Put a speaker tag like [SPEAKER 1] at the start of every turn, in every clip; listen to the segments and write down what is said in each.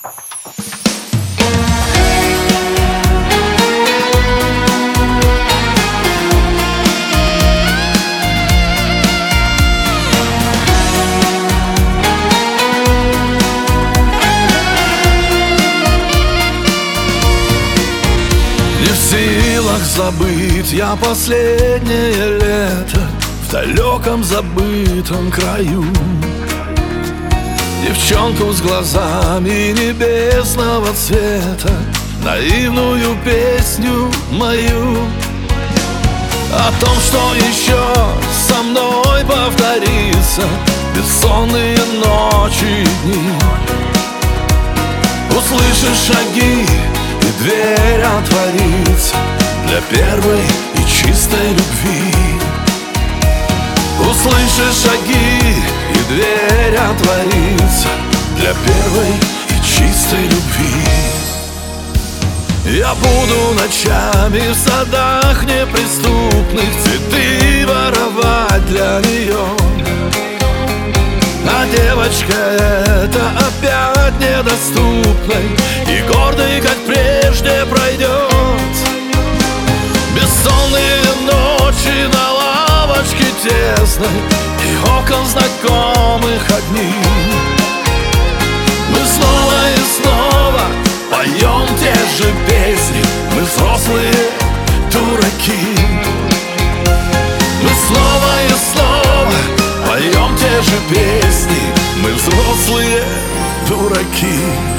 [SPEAKER 1] Не в силах забыть я последнее лето в далеком забытом краю. Девчонку с глазами небесного цвета, наивную песню мою о том, что еще со мной повторится бессонные ночи и дни. Услышишь шаги, и дверь отворится для первой и чистой любви. Услышишь шаги, и дверь отворится для первой и чистой любви. Я буду ночами в садах неприступных цветы воровать для нее, а девочка эта опять недоступной и гордой, как прежде, пройдет. Бессонные ночи на лавочке тесной и окон знакомых огней. Мы снова и снова поем те же песни, мы взрослые дураки. Мы снова и снова поем те же песни, мы взрослые дураки.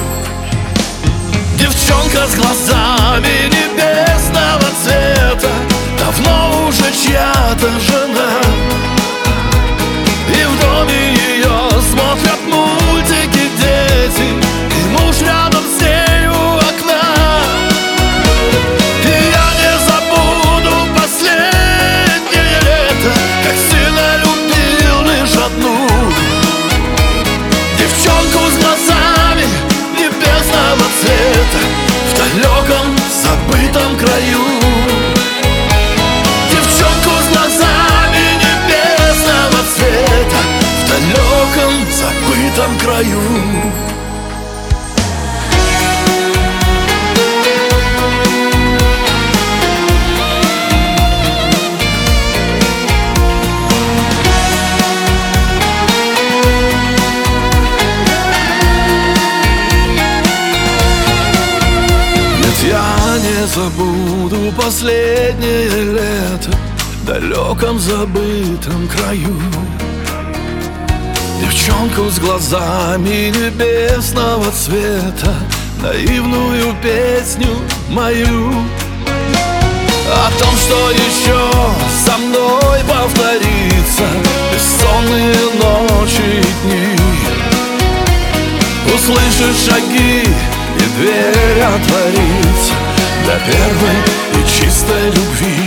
[SPEAKER 1] Девчонка с глазами небесного цвета, давно уже чья-то жена, и в доме ее смотрят мультики дети, и муж рядом с ней у окна. И я не забуду последнее лето, как сильно любил лишь одну девчонку с глазами небесного цвета в далеком забытом краю. Девчонку с глазами небесного цвета в далеком забытом краю. Я не забуду последнее лето в далеком забытом краю. Девчонку с глазами небесного цвета, наивную песню мою о том, что еще со мной повторится бессонные ночи и дни. Услышишь шаги, и дверь отворится для первой и чистой любви.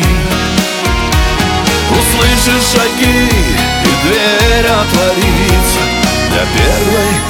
[SPEAKER 1] Услышишь шаги, и дверь отворится для первой